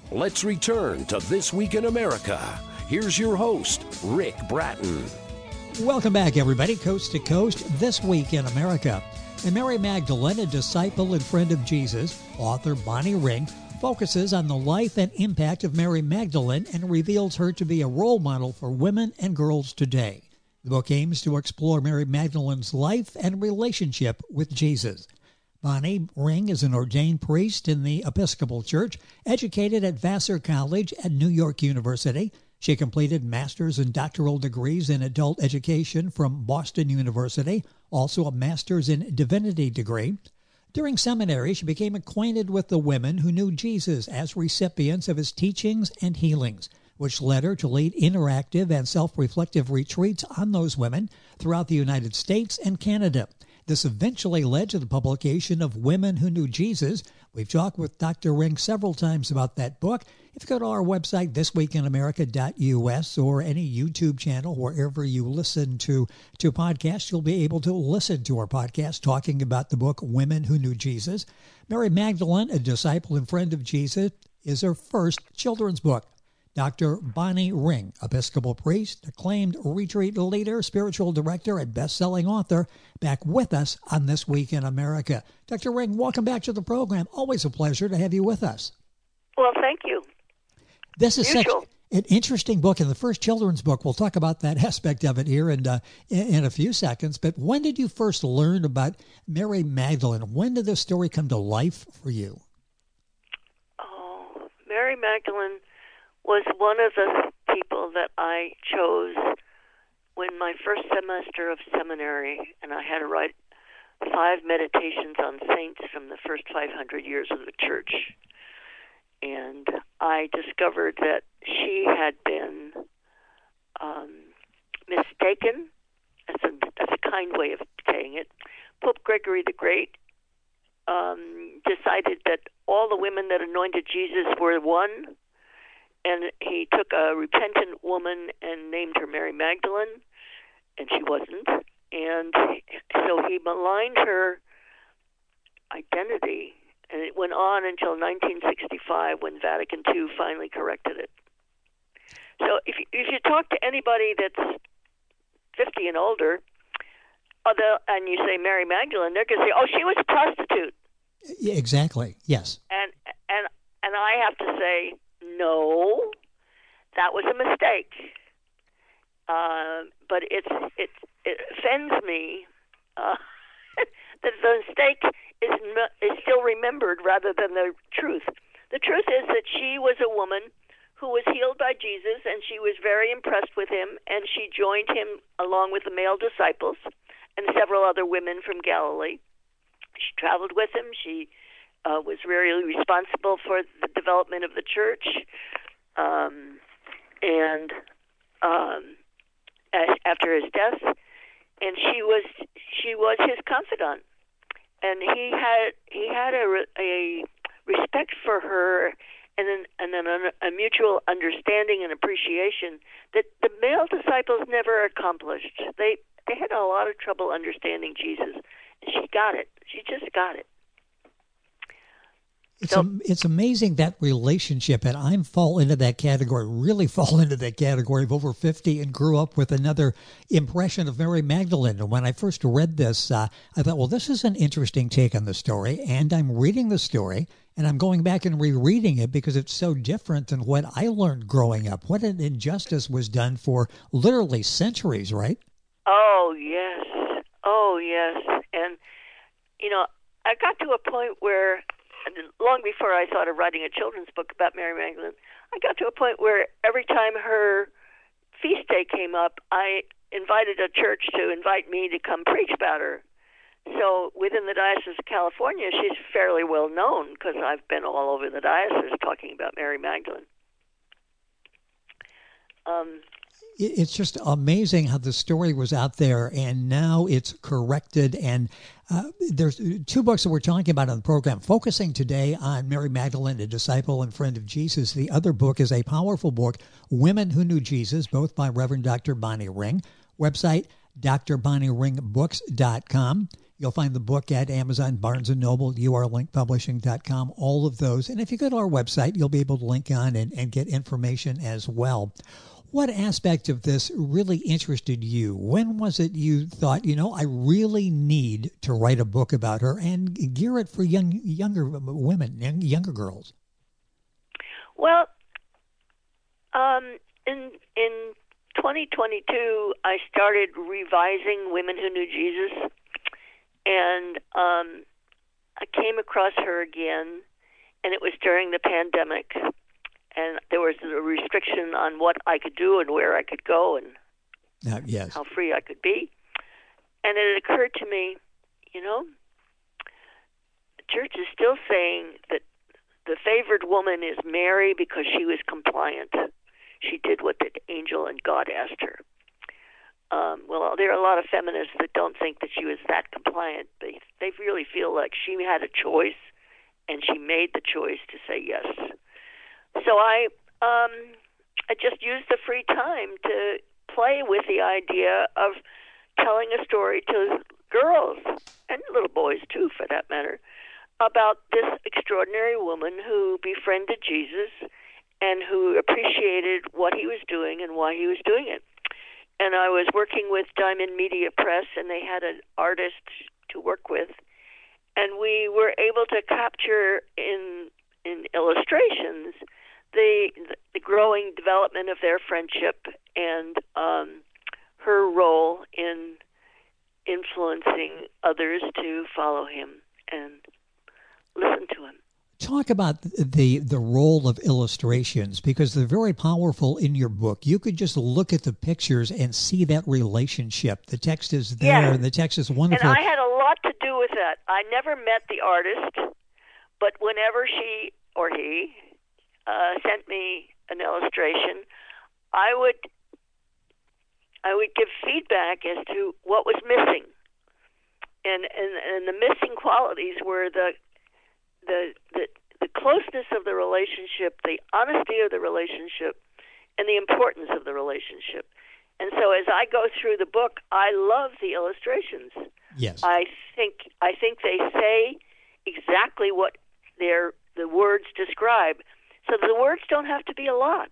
Let's return to This Week in America. Here's your host, Rick Bratton. Welcome back, everybody, coast to coast, This Week in America. And Mary Magdalene, a disciple and friend of Jesus, author Bonnie Ring, focuses on the life and impact of Mary Magdalene and reveals her to be a role model for women and girls today. The book aims to explore Mary Magdalene's life and relationship with Jesus. Bonnie Ring is an ordained priest in the Episcopal Church, educated at Vassar College at New York University. She completed master's and doctoral degrees in adult education from Boston University, also a master's in divinity degree. During seminary, she became acquainted with the women who knew Jesus as recipients of his teachings and healings, which led her to lead interactive and self-reflective retreats on those women throughout the United States and Canada. This eventually led to the publication of Women Who Knew Jesus. We've talked with Dr. Ring several times about that book. If you go to our website, thisweekinamerica.us, or any YouTube channel, wherever you listen to podcasts, you'll be able to listen to our podcast talking about the book Women Who Knew Jesus. Mary Magdalene, a disciple and friend of Jesus, is her first children's book. Dr. Bonnie Ring, Episcopal priest, acclaimed retreat leader, spiritual director, and best-selling author, back with us on This Week in America. Dr. Ring, welcome back to the program. Always a pleasure to have you with us. Well, thank you. This is such an interesting book, and the first children's book. We'll talk about that aspect of it here in a few seconds. But when did you first learn about Mary Magdalene? When did this story come to life for you? Oh, Mary Magdalene was one of the people that I chose when my first semester of seminary, and I had to write 5 meditations on saints from the first 500 years of the church. And I discovered that she had been mistaken. That's a kind way of saying it. Pope Gregory the Great decided that all the women that anointed Jesus were one, and he took a repentant woman and named her Mary Magdalene, and she wasn't. And so he maligned her identity, and it went on until 1965 when Vatican II finally corrected it. So if you talk to anybody that's 50 and older, and you say Mary Magdalene, they're going to say, "Oh, she was a prostitute." Yeah, exactly. Yes. And I have to say, no, that was a mistake. But it offends me that the mistake is still remembered rather than the truth. The truth is that she was a woman who was healed by Jesus, and she was very impressed with him, and she joined him along with the male disciples and several other women from Galilee. She traveled with him. She was really responsible for the development of the church, and after his death, and she was his confidant, and he had a respect for her, and then a mutual understanding and appreciation that the male disciples never accomplished. They had a lot of trouble understanding Jesus, and she got it. She just got it. It's amazing, that relationship, and I fall into that category, really fall into that category of over 50 and grew up with another impression of Mary Magdalene. And when I first read this, I thought, well, this is an interesting take on the story, and I'm reading the story, and I'm going back and rereading it because it's so different than what I learned growing up. What an injustice was done for literally centuries, right? Oh, yes. Oh, yes. And, I got to a point where, long before I thought of writing a children's book about Mary Magdalene, I got to a point where every time her feast day came up, I invited a church to invite me to come preach about her. So within the Diocese of California, she's fairly well known because I've been all over the diocese talking about Mary Magdalene. It's just amazing how the story was out there, and now it's corrected. And there's 2 books that we're talking about on the program, focusing today on Mary Magdalene, a disciple and friend of Jesus. The other book is a powerful book, Women Who Knew Jesus, both by Reverend Dr. Bonnie Ring. Website, drbonnieringbooks.com. You You'll find the book at Amazon, Barnes & Noble, urlinkpublishing.com, all of those. And if you go to our website, you'll be able to link on and get information as well. What aspect of this really interested you? When was it you thought, I really need to write a book about her and gear it for younger women, younger girls? Well, in 2022, I started revising Women Who Knew Jesus, and I came across her again, and it was during the pandemic. And there was a restriction on what I could do and where I could go and yes. how free I could be. And it occurred to me, the church is still saying that the favored woman is Mary because she was compliant. She did what the angel and God asked her. Well, there are a lot of feminists that don't think that she was that compliant. They really feel like she had a choice, and she made the choice to say yes. So I just used the free time to play with the idea of telling a story to girls, and little boys too, for that matter, about this extraordinary woman who befriended Jesus and who appreciated what he was doing and why he was doing it. And I was working with Diamond Media Press, and they had an artist to work with, and we were able to capture in illustrations the growing development of their friendship and her role in influencing others to follow him and listen to him. Talk about the role of illustrations, because they're very powerful in your book. You could just look at the pictures and see that relationship. The text is there, yes. And the text is wonderful. And I had a lot to do with that. I never met the artist, but whenever she or he sent me an illustration, I would give feedback as to what was missing, and the missing qualities were the closeness of the relationship, the honesty of the relationship, and the importance of the relationship. And so as I go through the book, I love the illustrations. Yes. I think they say exactly what the words describe. So the words don't have to be a lot.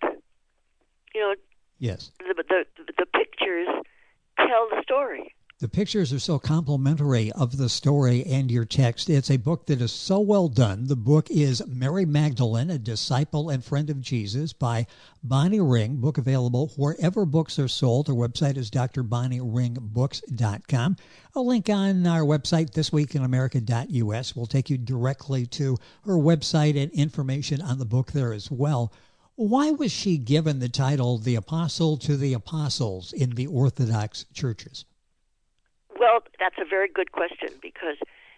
Yes. The pictures tell the story. The pictures are so complimentary of the story and your text. It's a book that is so well done. The book is Mary Magdalene, a Disciple and Friend of Jesus by Bonnie Ring. Book available wherever books are sold. Her website is drbonnieringbooks.com. A link on our website, thisweekinamerica.us, will take you directly to her website and information on the book there as well. Why was she given the title The Apostle to the Apostles in the Orthodox churches? Well, that's a very good question, because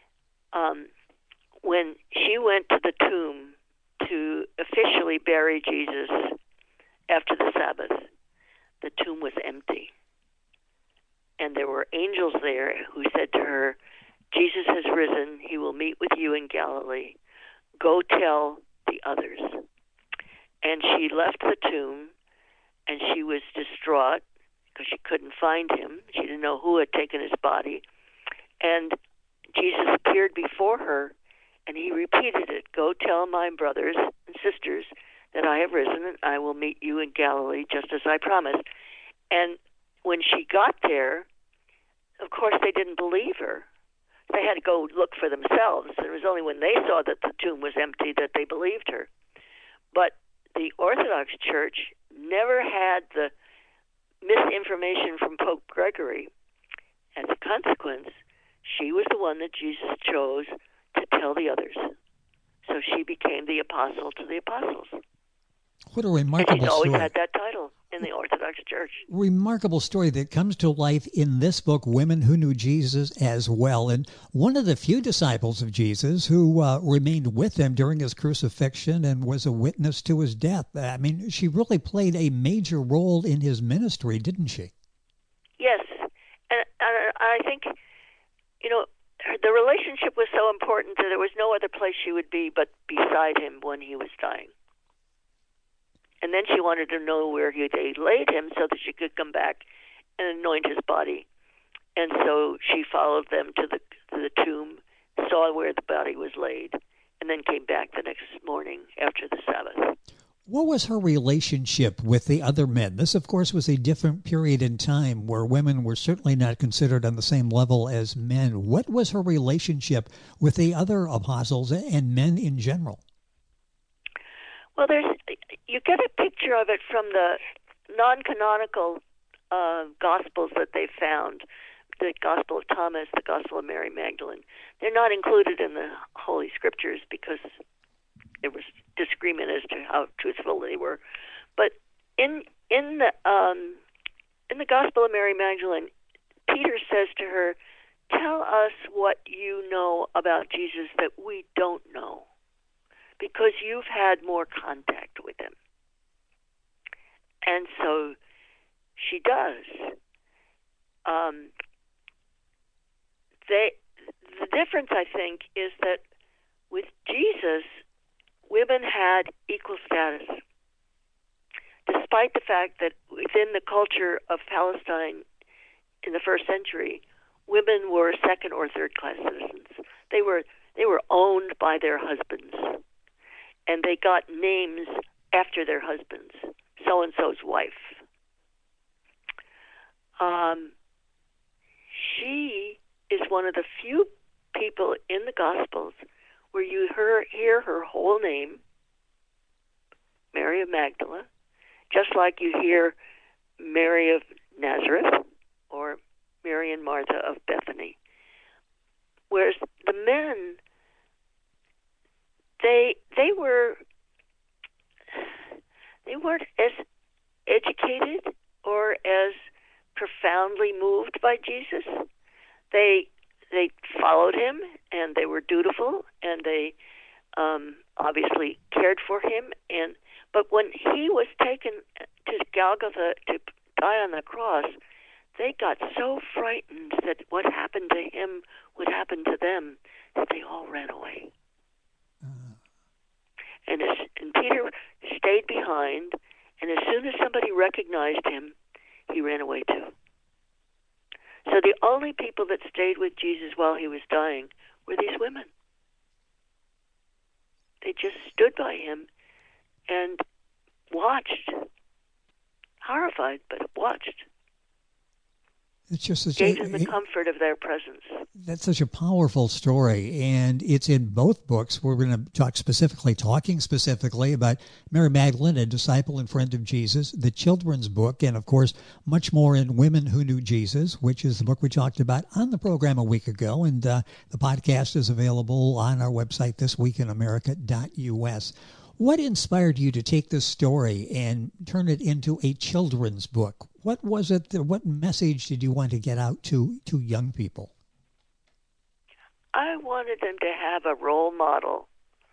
when she went to the tomb to officially bury Jesus after the Sabbath, the tomb was empty. And there were angels there who said to her, Jesus has risen. He will meet with you in Galilee. Go tell the others. And she left the tomb, and she was distraught because she couldn't find him. She didn't know who had taken his body. And Jesus appeared before her, and he repeated it. Go tell my brothers and sisters that I have risen, and I will meet you in Galilee, just as I promised. And when she got there, of course, they didn't believe her. They had to go look for themselves. It was only when they saw that the tomb was empty that they believed her. But the Orthodox Church never had the misinformation from Pope Gregory. As a consequence, she was the one that Jesus chose to tell the others. So she became the apostle to the apostles. What a remarkable and she's always story. had that title in the Orthodox Church. Remarkable story that comes to life in this book, Women Who Knew Jesus, as well. And one of the few disciples of Jesus who remained with him during his crucifixion and was a witness to his death. I mean, she really played a major role in his ministry, didn't she? Yes. And I think, the relationship was so important that there was no other place she would be but beside him when he was dying. And then she wanted to know where they laid him so that she could come back and anoint his body. And so she followed them to to the tomb, saw where the body was laid, and then came back the next morning after the Sabbath. What was her relationship with the other men? This, of course, was a different period in time where women were certainly not considered on the same level as men. What was her relationship with the other apostles and men in general? Well, you get a picture of it from the non-canonical Gospels that they found, the Gospel of Thomas, the Gospel of Mary Magdalene. They're not included in the Holy Scriptures because there was disagreement as to how truthful they were. But in the Gospel of Mary Magdalene, Peter says to her, "Tell us what you know about Jesus that we don't know, because you've had more contact with him." And so she does. The difference, I think, is that with Jesus, women had equal status, despite the fact that within the culture of Palestine in the first century, women were second or third class citizens. They were owned by their husbands, and they got names after their husbands, so and so's wife. She is one of the few people in the Gospels where you hear her whole name, Mary of Magdala, just like you hear Mary of Nazareth or Mary and Martha of Bethany. Whereas the men, they weren't as educated or as profoundly moved by Jesus. They followed him, and they were dutiful, and they obviously cared for him. But when he was taken to Golgotha to die on the cross, they got so frightened that what happened to him would happen to them that they all ran away. And Peter stayed behind, and as soon as somebody recognized him, he ran away too. So the only people that stayed with Jesus while he was dying were these women. They just stood by him and watched, horrified, but watched. It's just gave them the comfort of their presence. That's such a powerful story, and it's in both books. We're going to talking specifically about Mary Magdalene, a disciple and friend of Jesus, the children's book, and of course, much more in Women Who Knew Jesus, which is the book we talked about on the program a week ago, and the podcast is available on our website, thisweekinamerica.us. What inspired you to take this story and turn it into a children's book? What was it? What message did you want to get out to young people? I wanted them to have a role model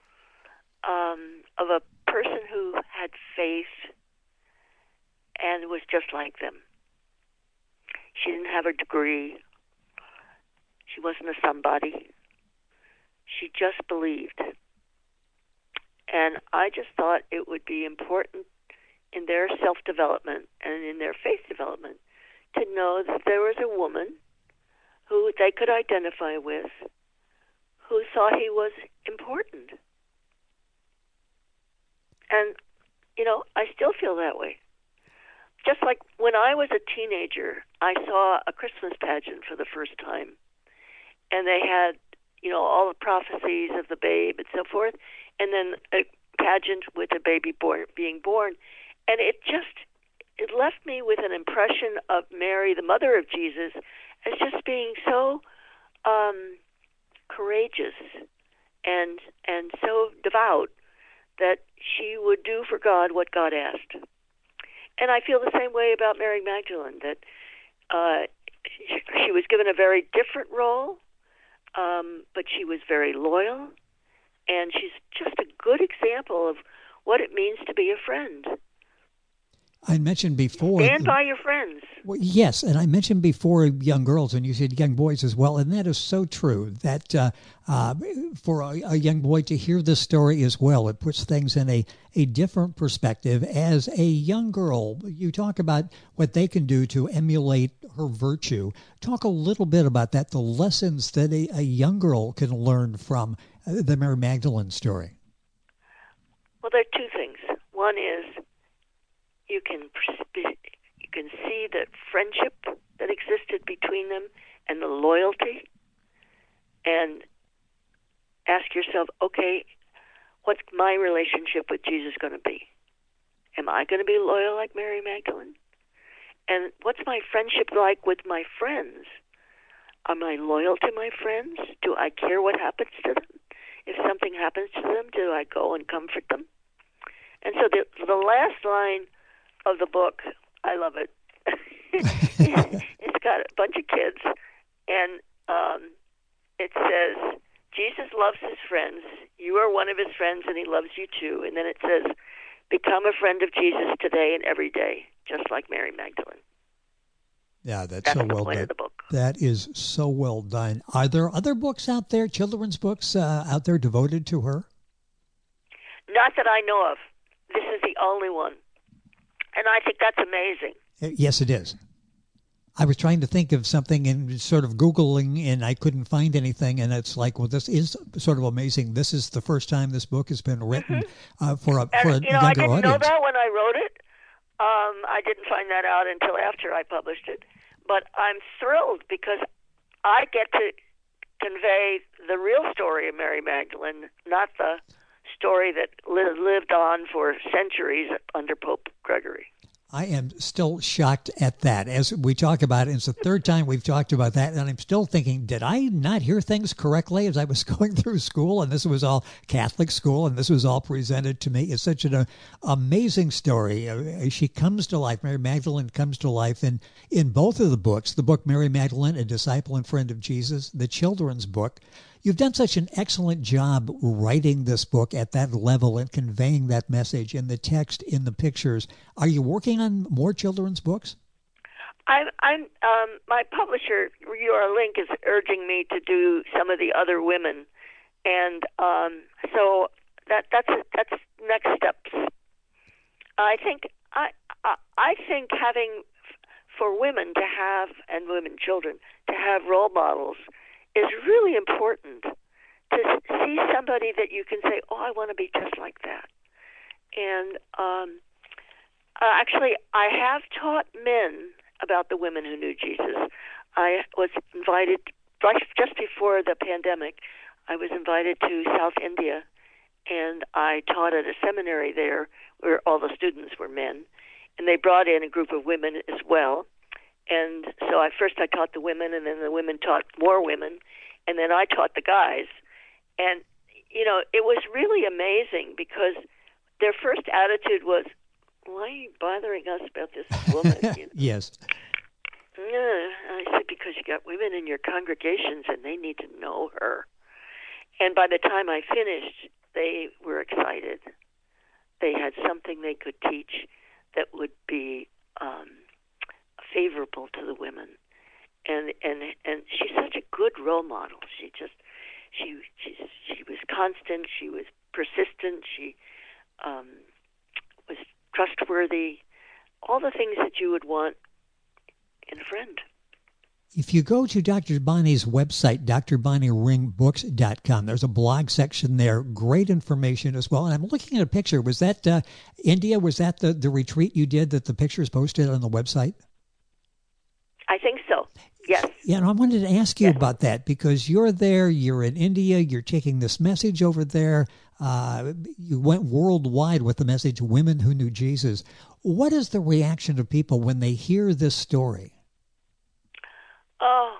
of a person who had faith and was just like them. She didn't have a degree. She wasn't a somebody. She just believed. And I just thought it would be important in their self-development and in their faith development to know that there was a woman who they could identify with who thought he was important. And, I still feel that way. Just like when I was a teenager, I saw a Christmas pageant for the first time. And they had, all the prophecies of the babe and so forth. And then a pageant with a baby being born. And it left me with an impression of Mary, the mother of Jesus, as just being so courageous and so devout that she would do for God what God asked. And I feel the same way about Mary Magdalene, that she was given a very different role, but she was very loyal, and she's just a good example of what it means to be a friend. I mentioned before. Stand by your friends. Well, yes, and I mentioned before young girls, and you said young boys as well, and that is so true. That for a young boy to hear this story as well, it puts things in a different perspective. As a young girl, you talk about what they can do to emulate her virtue. Talk a little bit about that, the lessons that a young girl can learn from the Mary Magdalene story. Well, there are two things. One is you can see the friendship that existed between them and the loyalty, and ask yourself, okay, what's my relationship with Jesus going to be? Am I going to be loyal like Mary Magdalene? And what's my friendship like with my friends? Am I loyal to my friends? Do I care what happens to them? If something happens to them, do I go and comfort them? And so the last line of the book, I love it. It's got a bunch of kids, and it says, Jesus loves his friends. You are one of his friends, and he loves you too. And then it says, become a friend of Jesus today and every day, just like Mary Magdalene. Yeah, that's so the well point done. of the book. That is so well done. Are there other books out there, children's books out there devoted to her? Not that I know of. This is the only one. And I think that's amazing. Yes, it is. I was trying to think of something and sort of Googling, and I couldn't find anything. And it's like, well, this is sort of amazing. This is the first time this book has been written for a younger audience. I didn't know that when I wrote it. I didn't find that out until after I published it. But I'm thrilled because I get to convey the real story of Mary Magdalene, not the story that lived on for centuries under Pope Gregory. I am still shocked at that. As we talk about it, it's the third time we've talked about that, and I'm still thinking, did I not hear things correctly as I was going through school? And this was all Catholic school, and this was all presented to me. It's such an amazing story. She comes to life. Mary Magdalene comes to life in both of the books, the book Mary Magdalene, a disciple and friend of Jesus, the children's book. You've done such an excellent job writing this book at that level and conveying that message in the text, in the pictures. Are you working on more children's books? I'm my publisher, UR-Link, is urging me to do some of the other women, and so that's next steps. I think having for women to have, and women children to have role models is really important, to see somebody that you can say, oh, I want to be just like that. And actually, I have taught men about the women who knew Jesus. I was invited, just before the pandemic, I was invited to South India, and I taught at a seminary there where all the students were men, and they brought in a group of women as well. And so first I taught the women, and then the women taught more women, and then I taught the guys. And, it was really amazing because their first attitude was, why are you bothering us about this woman? Yes. I said, because you got women in your congregations, and they need to know her. And by the time I finished, they were excited. They had something they could teach that would be favorable to the women, and she's such a good role model. She was constant. She was persistent. She was trustworthy. All the things that you would want in a friend. If you go to Dr. Bonnie's website, drbonnieringbooks.com, there's a blog section there. Great information as well. And I'm looking at a picture. Was that India? Was that the retreat you did that the picture is posted on the website? I think so. Yes. Yeah, and I wanted to ask you about that because you're there, you're in India, you're taking this message over there. You went worldwide with the message, Women Who Knew Jesus. What is the reaction of people when they hear this story? Oh,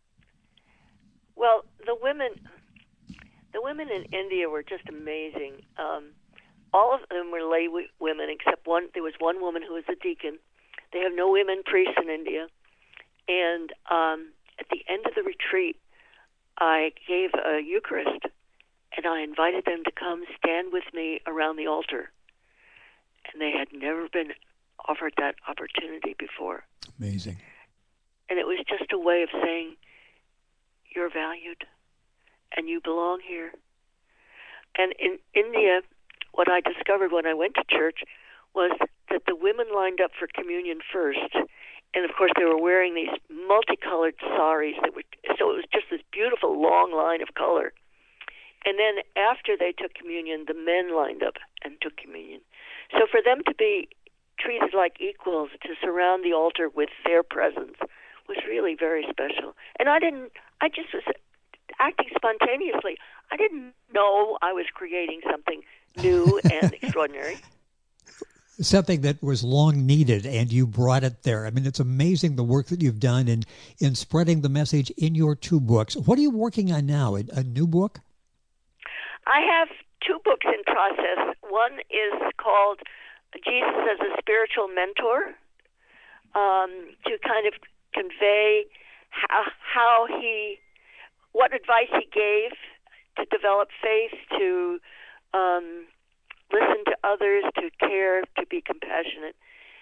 well, the women in India were just amazing. All of them were lay women except one. There was one woman who was a deacon. They have no women priests in India. And at the end of the retreat, I gave a Eucharist, and I invited them to come stand with me around the altar. And they had never been offered that opportunity before. Amazing. And it was just a way of saying, you're valued and you belong here. And in India, what I discovered when I went to church was that the women lined up for communion first. And, of course, they were wearing these multicolored saris. So it was just this beautiful long line of color. And then after they took communion, the men lined up and took communion. So for them to be treated like equals, to surround the altar with their presence, was really very special. And I just was acting spontaneously. I didn't know I was creating something new and extraordinary. Something that was long needed, and you brought it there. I mean, it's amazing the work that you've done in spreading the message in your 2 books. What are you working on now, a new book? I have 2 books in process. One is called Jesus as a Spiritual Mentor, to kind of convey what advice he gave to develop faith, to listen to others, to care, to be compassionate.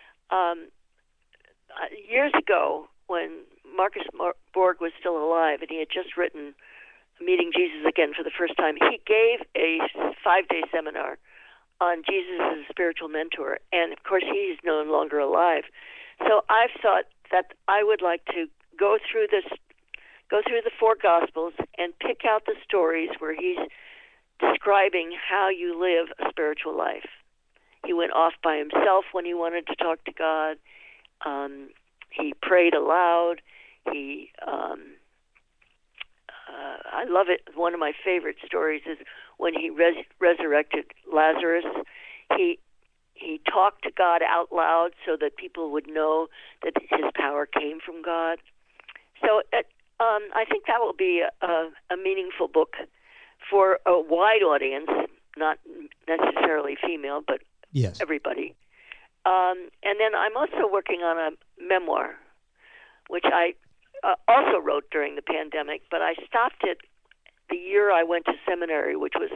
Years ago, when Marcus Borg was still alive and he had just written Meeting Jesus Again for the first time, he gave a 5-day seminar on Jesus as a spiritual mentor. And, of course, he's no longer alive. So I've thought that I would like to go through the 4 Gospels and pick out the stories where he's describing how you live a spiritual life. He went off by himself when he wanted to talk to God. He prayed aloud. I love it. One of my favorite stories is when he resurrected Lazarus. He talked to God out loud so that people would know that his power came from God. So I think that will be a meaningful book for a wide audience, not necessarily female, but yes, everybody. And then I'm also working on a memoir, which I also wrote during the pandemic, but I stopped it the year I went to seminary, which was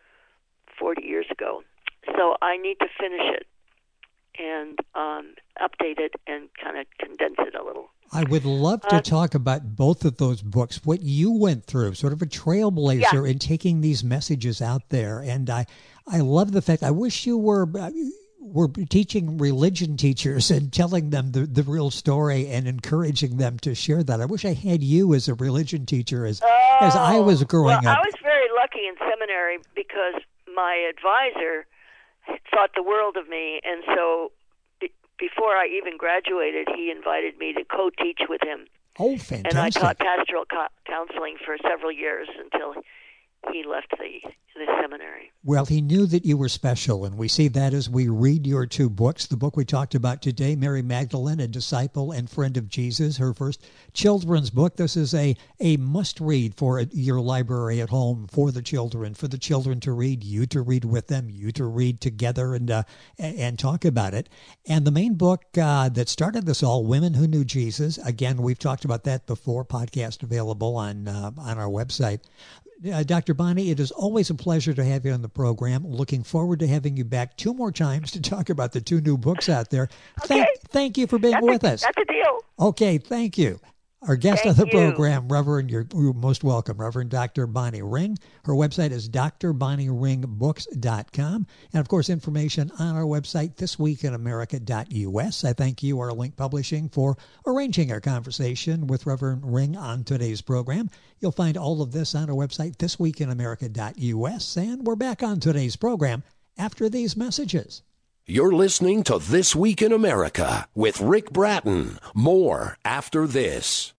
40 years ago. So I need to finish it and update it and kind of condense it a little. I would love to talk about both of those books, what you went through, sort of a trailblazer in taking these messages out there. And I love the fact, I wish you were teaching religion teachers and telling them the real story and encouraging them to share that. I wish I had you as a religion teacher as I was growing up. I was very lucky in seminary because my advisor thought the world of me, and so before I even graduated, he invited me to co-teach with him. Oh, fantastic. And I taught pastoral counseling for several years until he left the seminary. Well, he knew that you were special, and we see that as we read your 2 books. The book we talked about today, Mary Magdalene, a disciple and friend of Jesus, her first children's book. This is a must-read for your library at home for the children to read, you to read with them, you to read together and talk about it. And the main book that started this all, Women Who Knew Jesus, again, we've talked about that before, podcast available on our website. Dr. Bonnie, it is always a pleasure to have you on the program. Looking forward to having you back 2 more times to talk about the 2 new books out there. Okay. Thank you for being with us. That's a deal. Okay, thank you. Our guest on the program, Reverend, you're most welcome, Reverend Dr. Bonnie Ring. Her website is drbonnieringbooks.com. And, of course, information on our website, thisweekinamerica.us. I thank you, Our Link Publishing, for arranging our conversation with Reverend Ring on today's program. You'll find all of this on our website, thisweekinamerica.us. And we're back on today's program after these messages. You're listening to This Week in America with Rick Bratton. More after this.